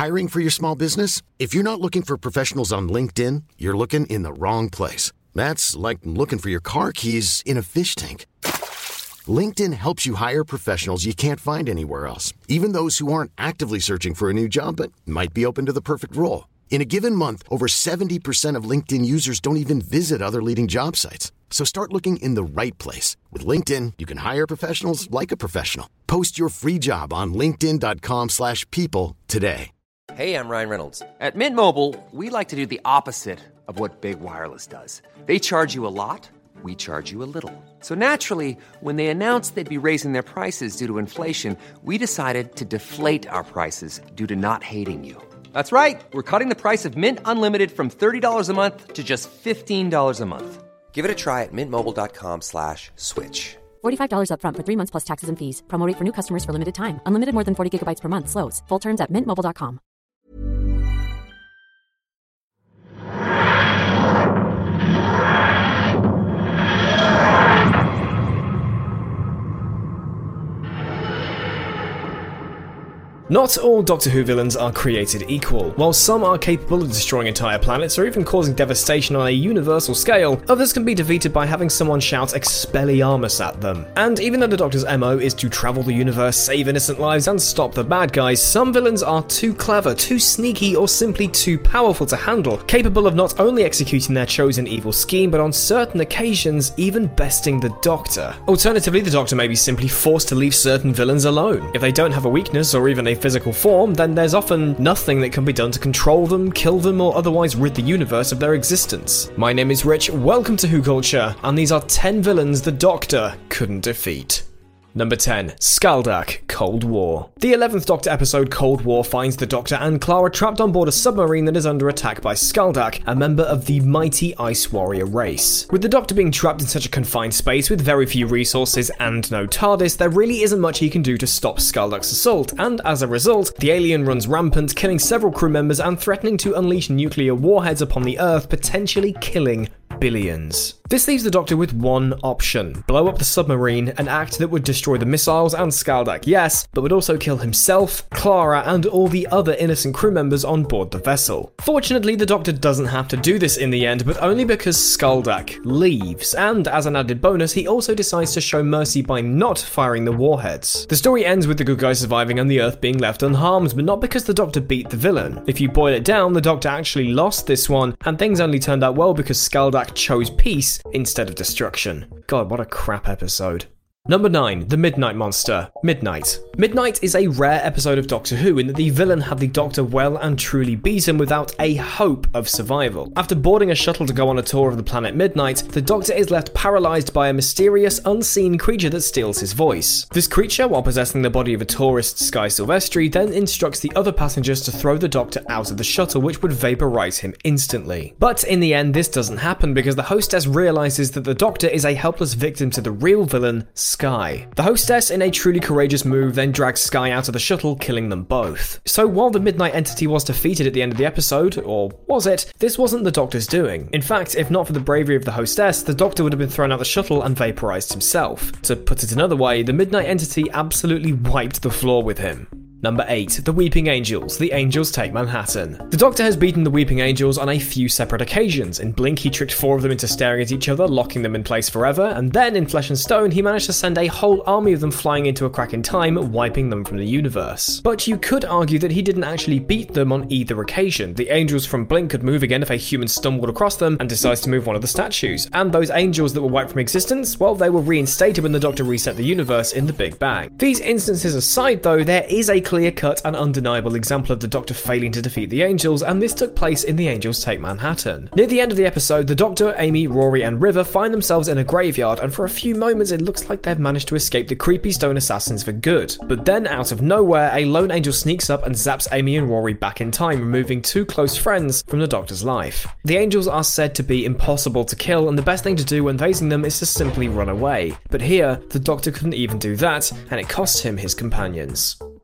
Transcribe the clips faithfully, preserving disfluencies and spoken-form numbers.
Hiring for your small business? If you're not looking for professionals on LinkedIn, you're looking in the wrong place. That's like looking for your car keys in a fish tank. LinkedIn helps you hire professionals you can't find anywhere else, even those who aren't actively searching for a new job but might be open to the perfect role. In a given month, over seventy percent of LinkedIn users don't even visit other leading job sites. So start looking in the right place. With LinkedIn, you can hire professionals like a professional. Post your free job on linkedin.com slash people today. Hey, I'm Ryan Reynolds. At Mint Mobile, we like to do the opposite of what Big Wireless does. They charge you a lot, we charge you a little. So naturally, when they announced they'd be raising their prices due to inflation, we decided to deflate our prices due to not hating you. That's right. We're cutting the price of Mint Unlimited from thirty dollars a month to just fifteen dollars a month. Give it a try at mintmobile.com slash switch. forty-five dollars up front for three months plus taxes and fees. Promo rate for new customers for limited time. Unlimited more than forty gigabytes per month. Slows full terms at mint mobile dot com. Not all Doctor Who villains are created equal. While some are capable of destroying entire planets or even causing devastation on a universal scale, others can be defeated by having someone shout Expelliarmus at them. And even though the Doctor's M O is to travel the universe, save innocent lives and stop the bad guys, some villains are too clever, too sneaky, or simply too powerful to handle, capable of not only executing their chosen evil scheme, but on certain occasions, even besting the Doctor. Alternatively, the Doctor may be simply forced to leave certain villains alone. If they don't have a weakness or even a physical form, then there's often nothing that can be done to control them, kill them, or otherwise rid the universe of their existence. My name is Rich, welcome to Who Culture, and these are ten villains the Doctor couldn't defeat. Number ten. Skaldak, Cold War. The eleventh Doctor episode Cold War finds the Doctor and Clara trapped on board a submarine that is under attack by Skaldak, a member of the mighty Ice Warrior race. With the Doctor being trapped in such a confined space with very few resources and no TARDIS, there really isn't much he can do to stop Skaldak's assault, and as a result, the alien runs rampant, killing several crew members and threatening to unleash nuclear warheads upon the Earth, potentially killing billions. This leaves the Doctor with one option: blow up the submarine, an act that would destroy the missiles and Skaldak, yes, but would also kill himself, Clara, and all the other innocent crew members on board the vessel. Fortunately, the Doctor doesn't have to do this in the end, but only because Skaldak leaves, and as an added bonus, he also decides to show mercy by not firing the warheads. The story ends with the good guys surviving and the Earth being left unharmed, but not because the Doctor beat the villain. If you boil it down, the Doctor actually lost this one, and things only turned out well because Skaldak chose peace instead of destruction. God, what a crap episode. Number nine. The Midnight Monster. Midnight. Midnight is a rare episode of Doctor Who in that the villain had the Doctor well and truly beaten without a hope of survival. After boarding a shuttle to go on a tour of the planet Midnight, the Doctor is left paralysed by a mysterious, unseen creature that steals his voice. This creature, while possessing the body of a tourist, Skye Silvestri, then instructs the other passengers to throw the Doctor out of the shuttle, which would vaporise him instantly. But in the end, this doesn't happen because the hostess realises that the Doctor is a helpless victim to the real villain, Skye. The hostess, in a truly courageous move, then drags Skye out of the shuttle, killing them both. So while the Midnight entity was defeated at the end of the episode, or was it, this wasn't the Doctor's doing. In fact, if not for the bravery of the hostess, the Doctor would have been thrown out the shuttle and vaporized himself. To put it another way, the Midnight entity absolutely wiped the floor with him. Number eight. The Weeping Angels. The Angels Take Manhattan. The Doctor has beaten the Weeping Angels on a few separate occasions. In Blink, he tricked four of them into staring at each other, locking them in place forever, and then in Flesh and Stone, he managed to send a whole army of them flying into a crack in time, wiping them from the universe. But you could argue that he didn't actually beat them on either occasion. The angels from Blink could move again if a human stumbled across them and decides to move one of the statues, and those angels that were wiped from existence, well, they were reinstated when the Doctor reset the universe in the Big Bang. These instances aside, though, there is a clear-cut and undeniable example of the Doctor failing to defeat the Angels, and this took place in The Angels Take Manhattan. Near the end of the episode, the Doctor, Amy, Rory, and River find themselves in a graveyard, and for a few moments it looks like they've managed to escape the creepy stone assassins for good. But then, out of nowhere, a lone angel sneaks up and zaps Amy and Rory back in time, removing two close friends from the Doctor's life. The Angels are said to be impossible to kill, and the best thing to do when facing them is to simply run away. But here, the Doctor couldn't even do that, and it cost him his companions.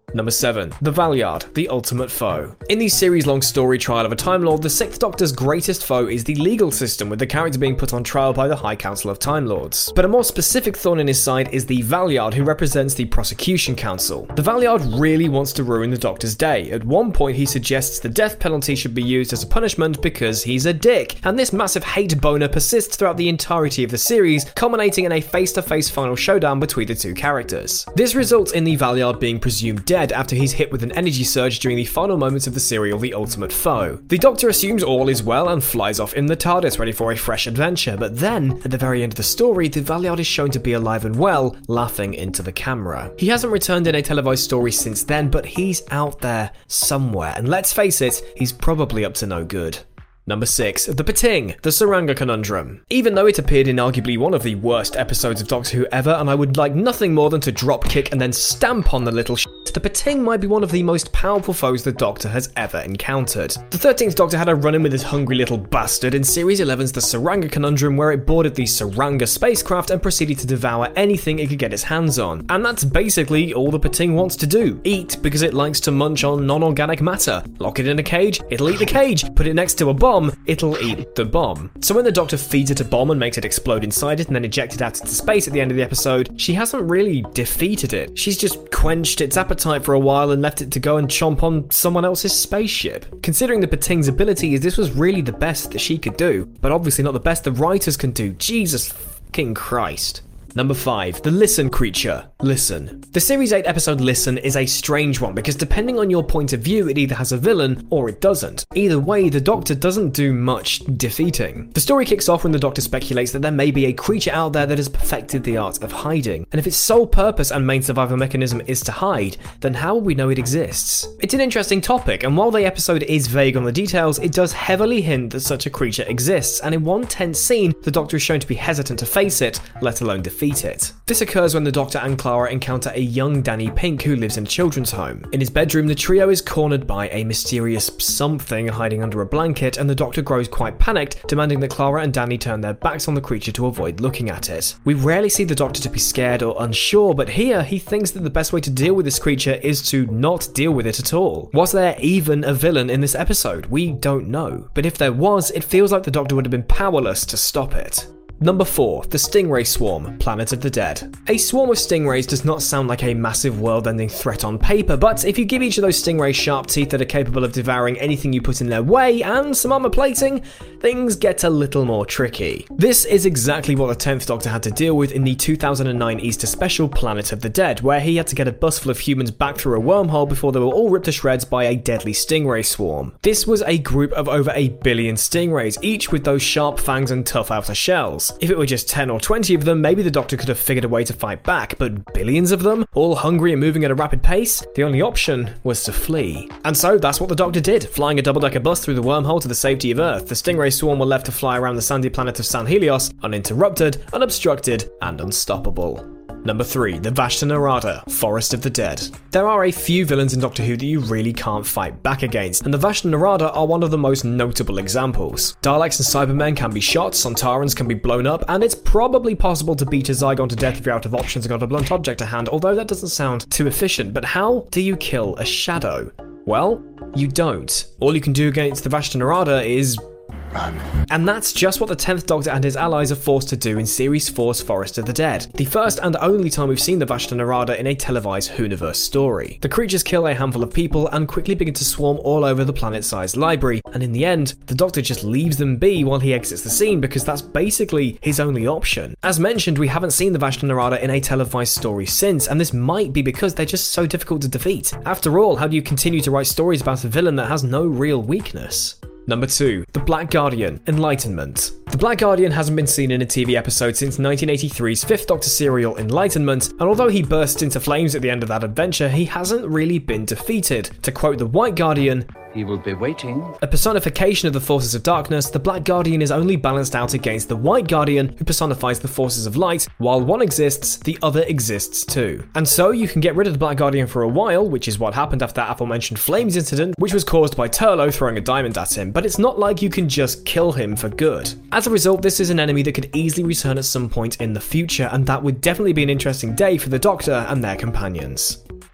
Number seven. The Valeyard, the ultimate foe. In the series-long story Trial of a Time Lord, the Sixth Doctor's greatest foe is the legal system, with the character being put on trial by the High Council of Time Lords. But a more specific thorn in his side is the Valeyard, who represents the Prosecution Council. The Valeyard really wants to ruin the Doctor's day. At one point, he suggests the death penalty should be used as a punishment because he's a dick, and this massive hate boner persists throughout the entirety of the series, culminating in a face-to-face final showdown between the two characters. This results in the Valeyard being presumed dead after he's hit with an energy surge during the final moments of the serial The Ultimate Foe. The Doctor assumes all is well and flies off in the TARDIS ready for a fresh adventure, but then, at the very end of the story, the Valeyard is shown to be alive and well, laughing into the camera. He hasn't returned in a televised story since then, but he's out there somewhere, and let's face it, he's probably up to no good. Number six. The Pating, the Tsuranga Conundrum. Even though it appeared in arguably one of the worst episodes of Doctor Who ever, and I would like nothing more than to drop kick and then stamp on the little shit, the Pating might be one of the most powerful foes the Doctor has ever encountered. The thirteenth Doctor had a run-in with this hungry little bastard in Series eleven's The Tsuranga Conundrum, where it boarded the Tsuranga spacecraft and proceeded to devour anything it could get its hands on. And that's basically all the Pating wants to do. Eat, because it likes to munch on non-organic matter. Lock it in a cage, it'll eat the cage. Put it next to a bomb, it'll eat the bomb. So when the Doctor feeds it a bomb and makes it explode inside it and then eject it out into space at the end of the episode, she hasn't really defeated it. She's just quenched its appetite for a while and left it to go and chomp on someone else's spaceship. Considering the Pating's abilities, this was really the best that she could do, but obviously not the best the writers can do. Jesus fucking Christ. Number five. The Listen creature. Listen. The Series eight episode Listen is a strange one because depending on your point of view, it either has a villain or it doesn't. Either way, the Doctor doesn't do much defeating. The story kicks off when the Doctor speculates that there may be a creature out there that has perfected the art of hiding, and if its sole purpose and main survival mechanism is to hide, then how will we know it exists? It's an interesting topic, and while the episode is vague on the details, it does heavily hint that such a creature exists, and in one tense scene, the Doctor is shown to be hesitant to face it, let alone defeat it. This occurs when the Doctor and Clara encounter a young Danny Pink who lives in a children's home. In his bedroom, the trio is cornered by a mysterious something hiding under a blanket, and the Doctor grows quite panicked, demanding that Clara and Danny turn their backs on the creature to avoid looking at it. We rarely see the Doctor to be scared or unsure, but here he thinks that the best way to deal with this creature is to not deal with it at all. Was there even a villain in this episode? We don't know. But if there was, it feels like the Doctor would have been powerless to stop it. Number four. The Stingray Swarm, Planet of the Dead. A swarm of stingrays does not sound like a massive world-ending threat on paper, but if you give each of those stingrays sharp teeth that are capable of devouring anything you put in their way and some armor plating, things get a little more tricky. This is exactly what the tenth Doctor had to deal with in the two thousand nine Easter special Planet of the Dead, where he had to get a bus full of humans back through a wormhole before they were all ripped to shreds by a deadly stingray swarm. This was a group of over a billion stingrays, each with those sharp fangs and tough outer shells. If it were just ten or twenty of them, maybe the Doctor could have figured a way to fight back, but billions of them, all hungry and moving at a rapid pace, the only option was to flee. And so that's what the Doctor did, flying a double-decker bus through the wormhole to the safety of Earth. The stingray swarm were left to fly around the sandy planet of San Helios, uninterrupted, unobstructed, and unstoppable. Number three. The Vashta Nerada, Forest of the Dead. There are a few villains in Doctor Who that you really can't fight back against, and the Vashta Nerada are one of the most notable examples. Daleks and Cybermen can be shot, Sontarans can be blown up, and it's probably possible to beat a Zygon to death if you're out of options and got a blunt object to hand, although that doesn't sound too efficient. But how do you kill a shadow? Well, you don't. All you can do against the Vashta Nerada is run. And that's just what the tenth Doctor and his allies are forced to do in Series four's Forest of the Dead, the first and only time we've seen the Vashta Nerada in a televised Whoniverse story. The creatures kill a handful of people and quickly begin to swarm all over the planet-sized library, and in the end, the Doctor just leaves them be while he exits the scene because that's basically his only option. As mentioned, we haven't seen the Vashta Nerada in a televised story since, and this might be because they're just so difficult to defeat. After all, how do you continue to write stories about a villain that has no real weakness? Number two. The Black Guardian, Enlightenment. The Black Guardian hasn't been seen in a T V episode since nineteen eighty-three's fifth Doctor serial Enlightenment, and although he bursts into flames at the end of that adventure, he hasn't really been defeated. To quote the White Guardian, "He will be waiting." A personification of the forces of darkness, the Black Guardian is only balanced out against the White Guardian, who personifies the forces of light. While one exists, the other exists too. And so you can get rid of the Black Guardian for a while, which is what happened after that aforementioned flames incident, which was caused by Turlough throwing a diamond at him, but it's not like you can just kill him for good. As a result, this is an enemy that could easily return at some point in the future, and that would definitely be an interesting day for the Doctor and their companions.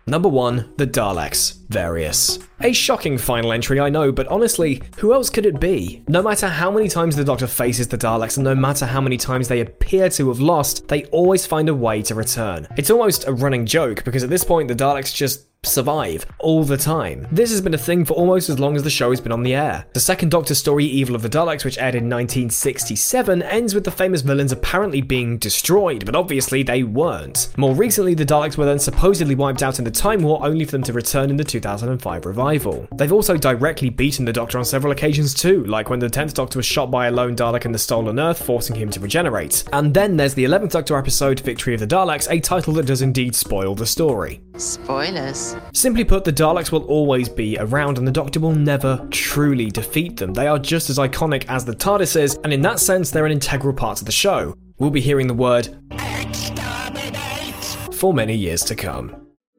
Number one, the Daleks. Various. A shocking final entry, I know, but honestly, who else could it be? No matter how many times the Doctor faces the Daleks, and no matter how many times they appear to have lost, they always find a way to return. It's almost a running joke, because at this point the Daleks just survive all the time. This has been a thing for almost as long as the show has been on the air. The second Doctor story, Evil of the Daleks, which aired in nineteen sixty-seven, ends with the famous villains apparently being destroyed, but obviously they weren't. More recently, the Daleks were then supposedly wiped out in the Time War, only for them to return in the two thousand five revival. They've also directly beaten the Doctor on several occasions too, like when the tenth Doctor was shot by a lone Dalek in the Stolen Earth, forcing him to regenerate. And then there's the eleventh Doctor episode, Victory of the Daleks, a title that does indeed spoil the story. Spoilers. Simply put, the Daleks will always be around and the Doctor will never truly defeat them. They are just as iconic as the TARDIS is, and in that sense, they're an integral part of the show. We'll be hearing the word exterminate for many years to come.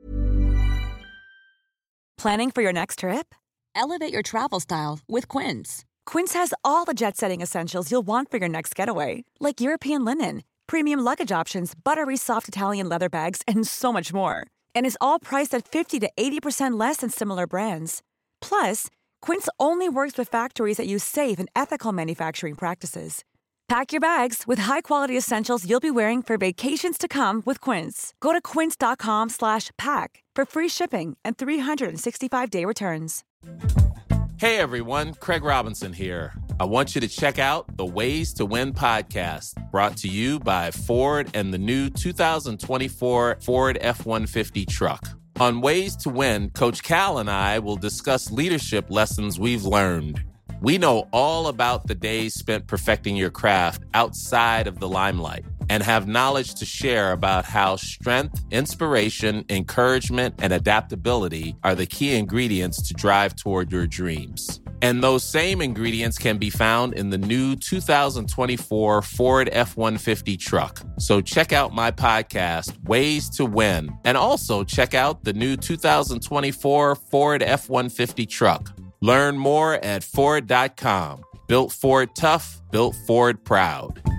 Planning for your next trip? Elevate your travel style with Quince. Quince has all the jet-setting essentials you'll want for your next getaway, like European linen, premium luggage options, buttery soft Italian leather bags, and so much more. And is all priced at fifty to eighty percent less than similar brands. Plus, Quince only works with factories that use safe and ethical manufacturing practices. Pack your bags with high-quality essentials you'll be wearing for vacations to come with Quince. Go to quince.com slash pack for free shipping and three sixty-five day returns. Hey everyone, Craig Robinson here. I want you to check out the Ways to Win podcast, brought to you by Ford and the new two thousand twenty-four Ford F one fifty truck. On Ways to Win, Coach Cal and I will discuss leadership lessons we've learned. We know all about the days spent perfecting your craft outside of the limelight and have knowledge to share about how strength, inspiration, encouragement, and adaptability are the key ingredients to drive toward your dreams. And those same ingredients can be found in the new two thousand twenty-four Ford F one fifty truck. So check out my podcast, Ways to Win, and also check out the new two thousand twenty-four Ford F one fifty truck. Learn more at Ford dot com. Built Ford tough, built Ford proud.